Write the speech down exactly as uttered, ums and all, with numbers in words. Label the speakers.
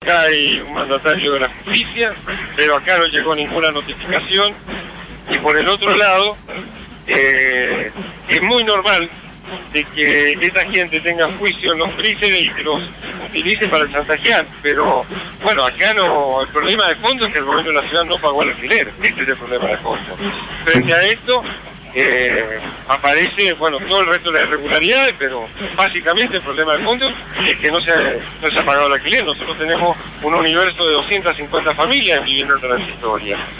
Speaker 1: acá hay un mandatario de la justicia, pero acá no llegó ninguna notificación. Y por el otro lado, eh, es muy normal de que esa gente tenga juicio en los príceres y que los utilice para chantajear, pero bueno, acá no, el problema de fondo es que el gobierno de la ciudad no pagó el alquiler, este es el problema de fondo. Frente a esto, eh, aparece, bueno, todo el resto de las irregularidades, pero básicamente el problema de fondo es que no se, ha, no se ha pagado el alquiler. Nosotros tenemos un universo de doscientas cincuenta familias viviendo en Transitoria.